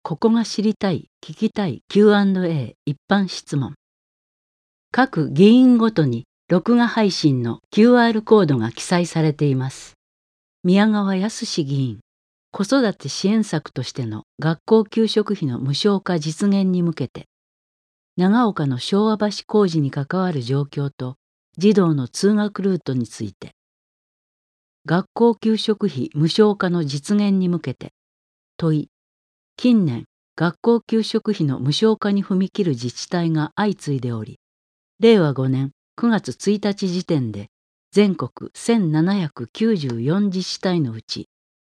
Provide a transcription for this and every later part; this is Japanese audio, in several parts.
ここが知りたい、聞きたい Q&A 一般質問。各議員ごとに録画配信の QR コードが記載されています。宮川靖議員、子育て支援策としての学校給食費の無償化実現に向けて、長岡の昭和橋工事に関わる状況と児童の通学ルートについて、学校給食費無償化の実現に向けて、問い、近年、学校給食費の無償化に踏み切る自治体が相次いでおり、令和5年9月1日時点で全国1794自治体のうち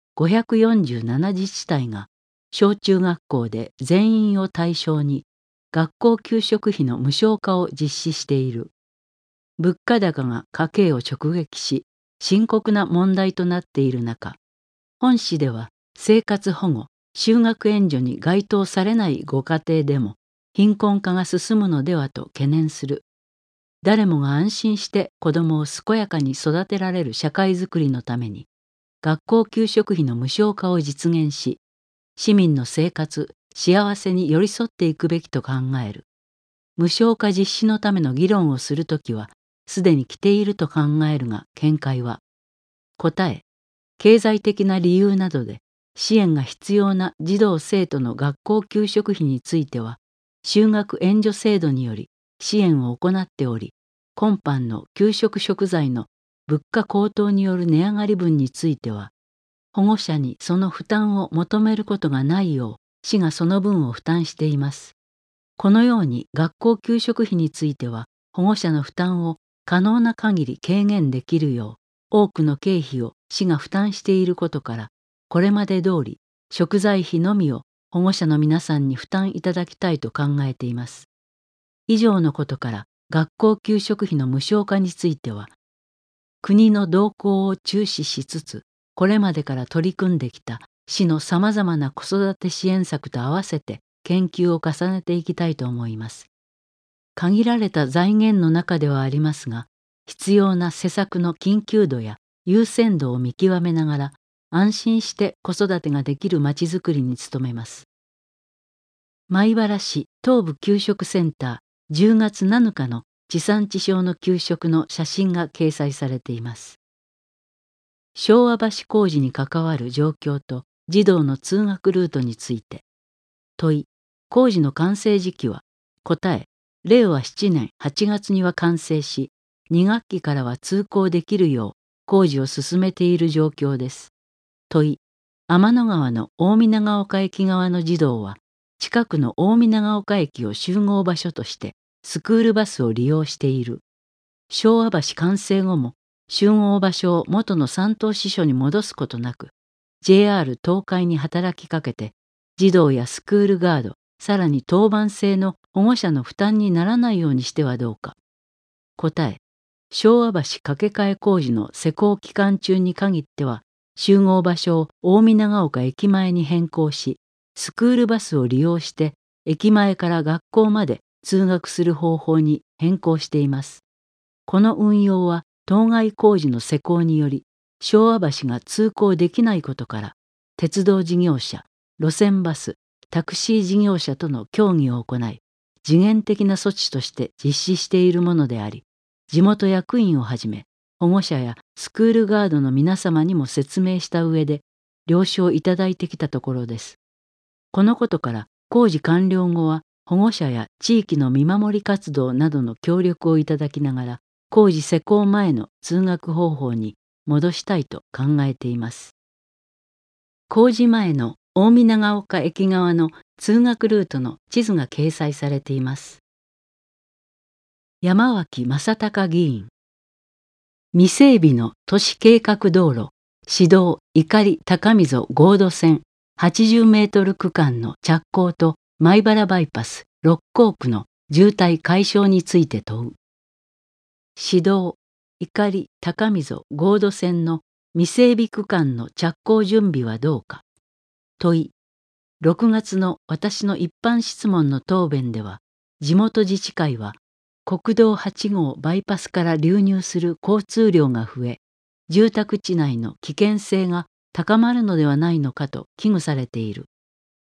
547自治体が小中学校で全員を対象に学校給食費の無償化を実施している。物価高が家計を直撃し、深刻な問題となっている中、本市では生活保護、就学援助に該当されないご家庭でも貧困化が進むのではと懸念する。誰もが安心して子どもを健やかに育てられる社会づくりのために、学校給食費の無償化を実現し、市民の生活、幸せに寄り添っていくべきと考える。無償化実施のための議論をするときは、すでに来ていると考えるが、見解は。答え、経済的な理由などで支援が必要な児童生徒の学校給食費については、就学援助制度により支援を行っており、今般の給食食材の物価高騰による値上がり分については、保護者にその負担を求めることがないよう、市がその分を負担しています。このように学校給食費については、保護者の負担を可能な限り軽減できるよう、多くの経費を市が負担していることから、これまで通り食材費のみを保護者の皆さんに負担いただきたいと考えています。以上のことから学校給食費の無償化については、国の動向を注視しつつ、これまでから取り組んできた市のさまざまな子育て支援策と合わせて研究を重ねていきたいと思います。限られた財源の中ではありますが、必要な施策の緊急度や優先度を見極めながら、安心して子育てができるまちづくりに努めます。米原市東部給食センター10月7日の地産地消の給食の写真が掲載されています。昭和橋工事に関わる状況と児童の通学ルートについて。問い、工事の完成時期は。答え、令和7年8月には完成し、2学期からは通行できるよう工事を進めている状況です。問い、天の川の大見長岡駅側の児童は、近くの大見長岡駅を集合場所としてスクールバスを利用している。昭和橋完成後も集合場所を元の三等支所に戻すことなく、JR 東海に働きかけて、児童やスクールガード、さらに当番制の保護者の負担にならないようにしてはどうか。答え、昭和橋架け替え工事の施工期間中に限っては、集合場所を大見長岡駅前に変更し、スクールバスを利用して駅前から学校まで通学する方法に変更しています。この運用は当該工事の施工により昭和橋が通行できないことから、鉄道事業者、路線バス、タクシー事業者との協議を行い、時限的な措置として実施しているものであり、地元役員をはじめ保護者やスクールガードの皆様にも説明した上で了承いただいてきたところです。このことから工事完了後は保護者や地域の見守り活動などの協力をいただきながら、工事施工前の通学方法に戻したいと考えています。工事前の大見長岡駅側の通学ルートの地図が掲載されています。山脇正隆議員。未整備の都市計画道路、市道碇高溝合土線80メートル区間の着工と米原バイパス六甲区の渋滞解消について問う。市道碇高溝合土線の未整備区間の着工準備はどうか。問い、6月の私の一般質問の答弁では、地元自治会は国道8号バイパスから流入する交通量が増え、住宅地内の危険性が高まるのではないのかと危惧されている。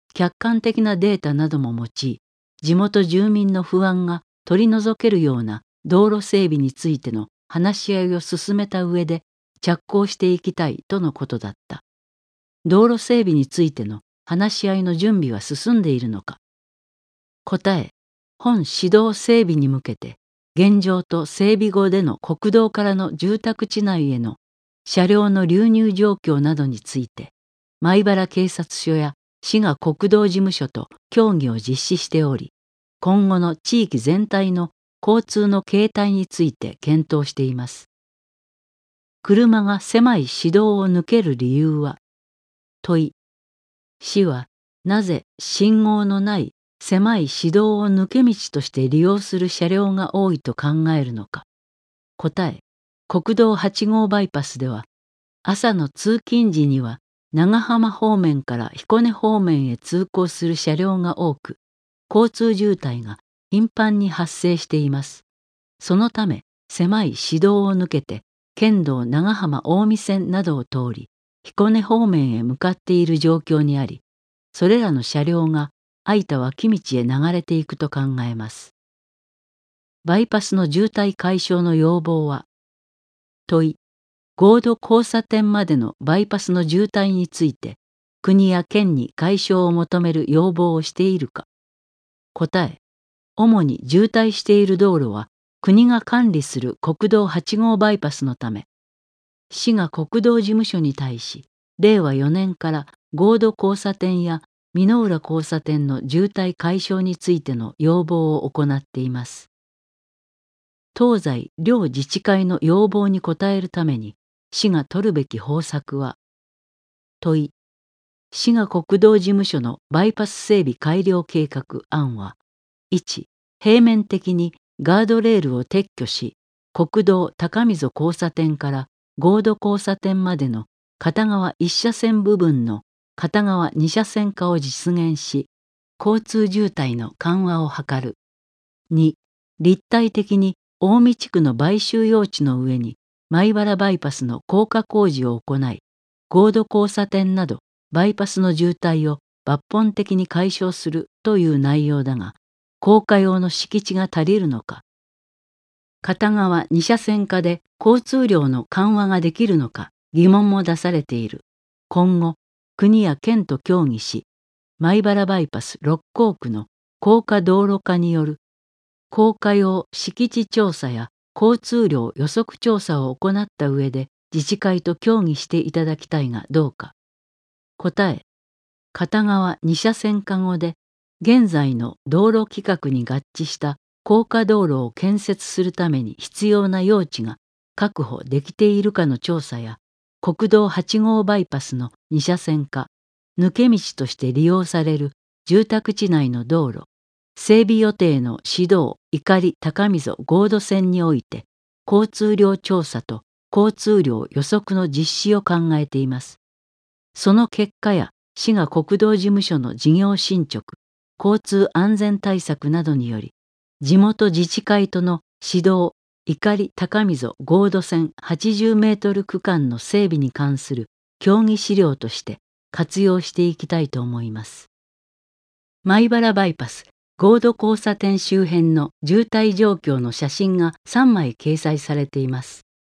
客観的なデータなども用い、地元住民の不安が取り除けるような道路整備についての話し合いを進めた上で着工していきたいとのことだった。道路整備についての話し合いの準備は進んでいるのか。答え、本市道整備に向けて、現状と整備後での国道からの住宅地内への車両の流入状況などについて、米原警察署や滋賀国道事務所と協議を実施しており、今後の地域全体の交通の形態について検討しています。車が狭い市道を抜ける理由は？問い。市はなぜ信号のない狭い市道を抜け道として利用する車両が多いと考えるのか。答え。国道8号バイパスでは、朝の通勤時には長浜方面から彦根方面へ通行する車両が多く、交通渋滞が頻繁に発生しています。そのため、狭い市道を抜けて、県道長浜近江線などを通り、彦根方面へ向かっている状況にあり、それらの車両が空いた脇道へ流れていくと考えます。バイパスの渋滞解消の要望は？問い。合土交差点までのバイパスの渋滞について、国や県に解消を求める要望をしているか。答え。主に渋滞している道路は、国が管理する国道8号バイパスのため、滋賀国道事務所に対し、令和4年から合土交差点や美濃浦交差点の渋滞解消についての要望を行っています。東西両自治会の要望に応えるために、市が取るべき方策は？問い。滋賀国道事務所のバイパス整備改良計画案は、1、平面的にガードレールを撤去し、国道高溝交差点から合土交差点までの片側1車線部分の片側2車線化を実現し、交通渋滞の緩和を図る。2、立体的に近江地区の買収用地の上に米原バイパスの高架工事を行い、合土交差点などバイパスの渋滞を抜本的に解消するという内容だが、高架用の敷地が足りるのか。片側2車線化で交通量の緩和ができるのか疑問も出されている。今後、国や県と協議し、米原バイパス六甲区の高架道路化による高架用敷地調査や交通量予測調査を行った上で自治会と協議していただきたいがどうか。答え。片側2車線化後で現在の道路規格に合致した高架道路を建設するために必要な用地が確保できているかの調査や、国道8号バイパスの2車線化、抜け道として利用される住宅地内の道路、整備予定の市道碇高溝合土線において交通量調査と交通量予測の実施を考えています。その結果や滋賀国道事務所の事業進捗、交通安全対策などにより、地元自治会との市道碇高溝合土線80メートル区間の整備に関する協議資料として活用していきたいと思います。米原バイパス合土交差点周辺の渋滞状況の写真が3枚掲載されています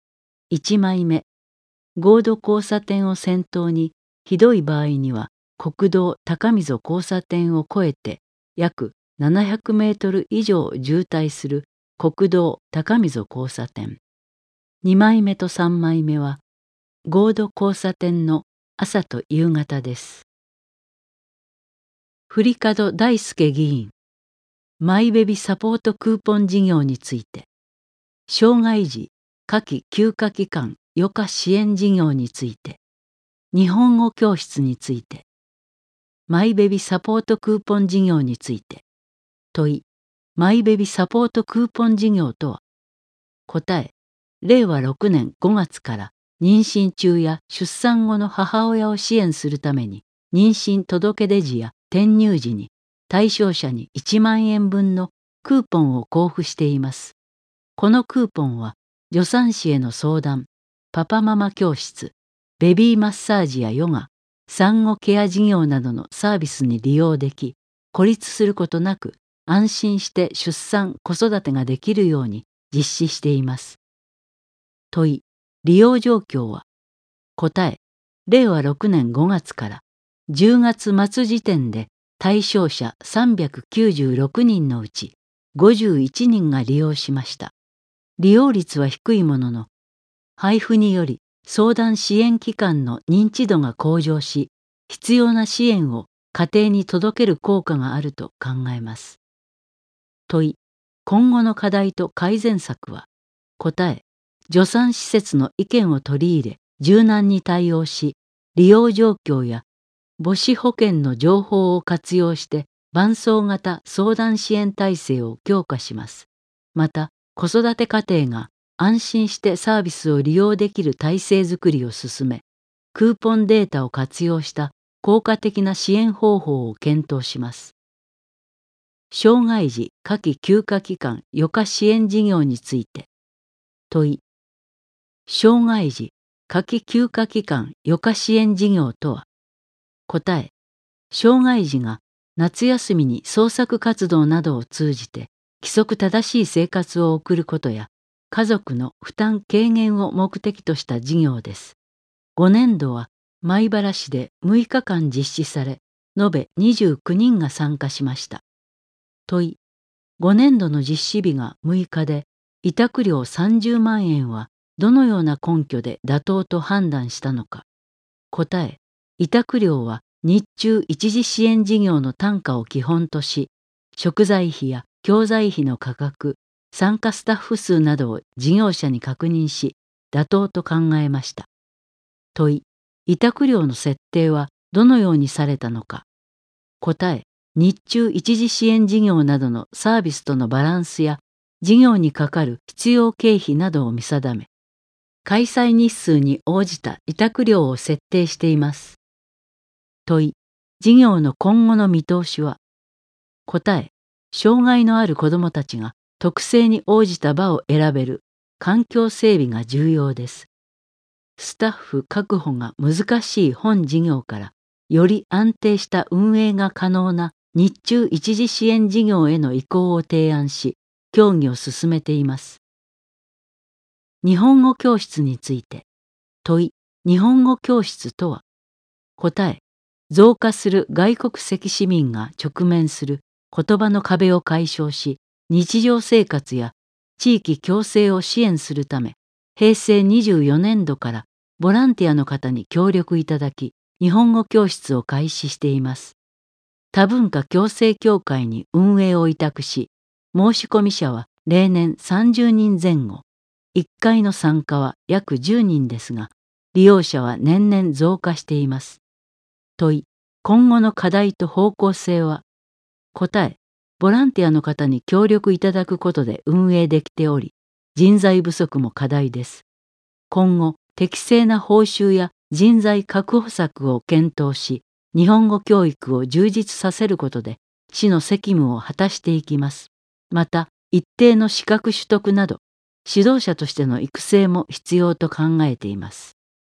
。1枚目、合土交差点を先頭にひどい場合には国道高溝交差点を越えて約700メートル以上渋滞する国道高溝交差点。2枚目と3枚目は合土交差点の朝と夕方です。振門大輔議員、マイベビサポートクーポン事業について、障害児夏季休暇期間余暇支援事業について、日本語教室について、マイベビサポートクーポン事業について。問い。マイベビサポートクーポン事業とは？答え。令和6年5月から妊娠中や出産後の母親を支援するために、妊娠届出時や転入時に対象者に1万円分のクーポンを交付しています。このクーポンは助産師への相談、パパママ教室、ベビーマッサージやヨガ、 産後ケア事業などのサービスに利用でき、孤立することなく安心して出産・子育てができるように実施しています。問い、利用状況は？答え、令和6年5月から10月末時点で対象者396人のうち51人が利用しました。利用率は低いものの、配布により相談支援機関の認知度が向上し、必要な支援を家庭に届ける効果があると考えます。問い、今後の課題と改善策は？答え、助産施設の意見を取り入れ、柔軟に対応し、利用状況や母子保健の情報を活用して伴走型相談支援体制を強化します。また、子育て家庭が安心してサービスを利用できる体制づくりを進め、クーポンデータを活用した効果的な支援方法を検討します。障害児夏季休暇期間余暇支援事業について。問い、障害児夏季休暇期間余暇支援事業とは？答え、障害児が夏休みに創作活動などを通じて規則正しい生活を送ることや家族の負担軽減を目的とした事業です。5年度は米原市で6日間実施され、延べ29人が参加しました。問い、5年度の実施日が6日で、委託料30万円はどのような根拠で妥当と判断したのか。答え、委託料は日中一時支援事業の単価を基本とし、食材費や教材費の価格、参加スタッフ数などを事業者に確認し、妥当と考えました。問い、委託料の設定はどのようにされたのか。答え、日中一時支援事業などのサービスとのバランスや事業にかかる必要経費などを見定め、開催日数に応じた委託料を設定しています。問い、事業の今後の見通しは？答え、障害のある子どもたちが特性に応じた場を選べる環境整備が重要です。スタッフ確保が難しい本事業からより安定した運営が可能な日中一時支援事業への移行を提案し、協議を進めています。日本語教室について。問い、日本語教室とは？答え、増加する外国籍市民が直面する言葉の壁を解消し、日常生活や地域共生を支援するため、平成24年度からボランティアの方に協力いただき、日本語教室を開始しています。多文化共生協会に運営を委託し、申し込み者は例年30人前後、1回の参加は約10人ですが、利用者は年々増加しています。問い、今後の課題と方向性は？答え、ボランティアの方に協力いただくことで運営できており、人材不足も課題です。今後、適正な報酬や人材確保策を検討し、日本語教育を充実させることで、市の責務を果たしていきます。また、一定の資格取得など、指導者としての育成も必要と考えています。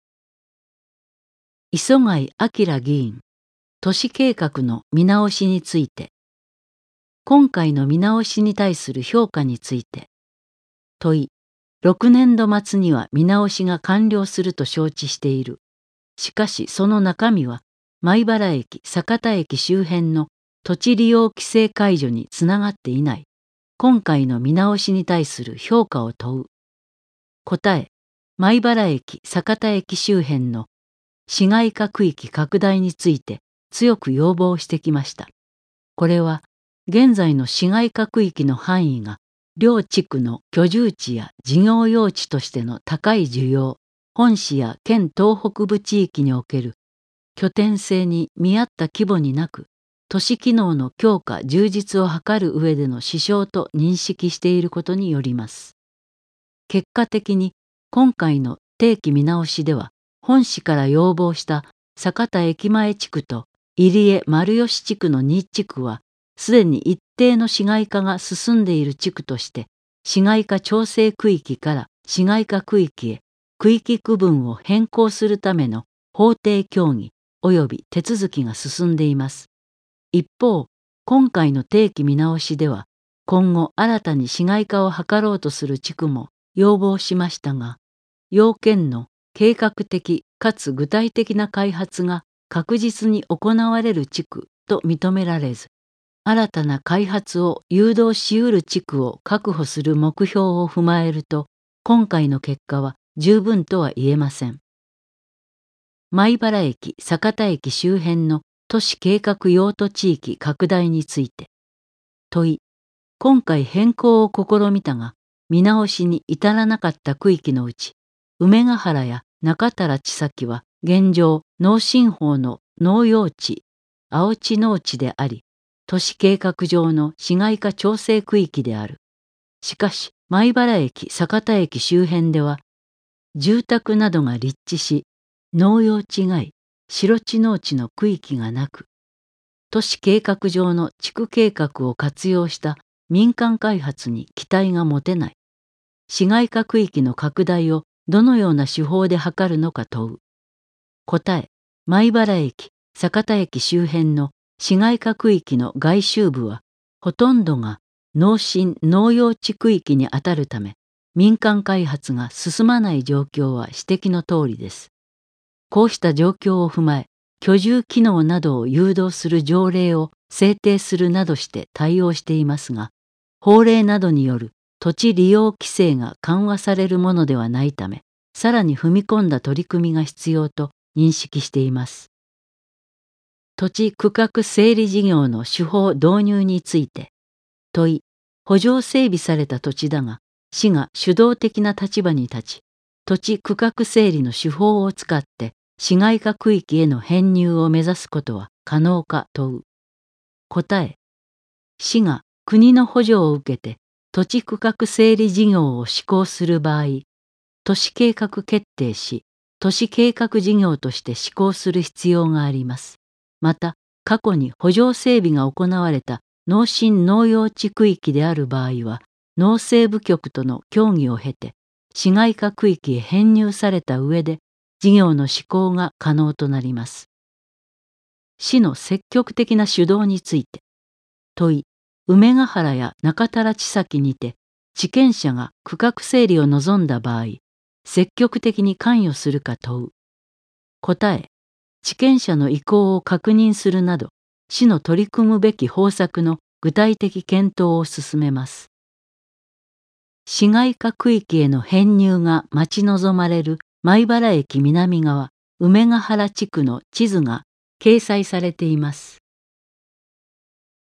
磯貝明議員、都市計画の見直しについて。今回の見直しに対する評価について。問い、6年度末には見直しが完了すると承知している。しかしその中身は、米原駅、酒田駅周辺の土地利用規制解除につながっていない。今回の見直しに対する評価を問う。答え、米原駅、酒田駅周辺の市街化区域拡大について強く要望してきました。これは、現在の市街化区域の範囲が、両地区の居住地や事業用地としての高い需要、本市や県東北部地域における拠点性に見合った規模になく、都市機能の強化・充実を図る上での支障と認識していることによります。結果的に今回の定期見直しでは、本市から要望した酒田駅前地区と入江丸吉地区の2地区は、すでに一定の市街化が進んでいる地区として、市街化調整区域から市街化区域へ区域区分を変更するための法定協議及び手続きが進んでいます。一方、今回の定期見直しでは、今後新たに市街化を図ろうとする地区も要望しましたが、要件の計画的かつ具体的な開発が確実に行われる地区と認められず、新たな開発を誘導しうる地区を確保する目標を踏まえると、今回の結果は十分とは言えません。米原駅、酒田駅周辺の都市計画用途地域拡大について。問い、今回変更を試みたが、見直しに至らなかった区域のうち、梅ヶ原や中田地崎は現状、農信法の農用地、青地農地であり、都市計画上の市街化調整区域である。しかし、米原駅、酒田駅周辺では、住宅などが立地し、農用地外、白地農地の区域がなく、都市計画上の地区計画を活用した民間開発に期待が持てない。市街化区域の拡大をどのような手法で図るのか問う。答え、米原駅、酒田駅周辺の市街化区域の外周部は、ほとんどが農信農用地区域にあたるため、民間開発が進まない状況は指摘の通りです。こうした状況を踏まえ、居住機能などを誘導する条例を制定するなどして対応していますが、法令などによる土地利用規制が緩和されるものではないため、さらに踏み込んだ取り組みが必要と認識しています。土地区画整理事業の手法導入について。問い、補助整備された土地だが、市が主導的な立場に立ち、土地区画整理の手法を使って市街化区域への編入を目指すことは可能か問う。答え、市が国の補助を受けて土地区画整理事業を施行する場合、都市計画決定し、都市計画事業として施行する必要があります。また、過去に補助整備が行われた農信農用地区域である場合は、農政部局との協議を経て、市街化区域へ編入された上で、事業の施行が可能となります。市の積極的な主導について。問い、梅ヶ原や中田地崎にて、地権者が区画整理を望んだ場合、積極的に関与するか問う。答え、地権者の意向を確認するなど、市の取り組むべき方策の具体的検討を進めます。市街化区域への編入が待ち望まれる米原駅南側、梅ヶ原地区の地図が掲載されています。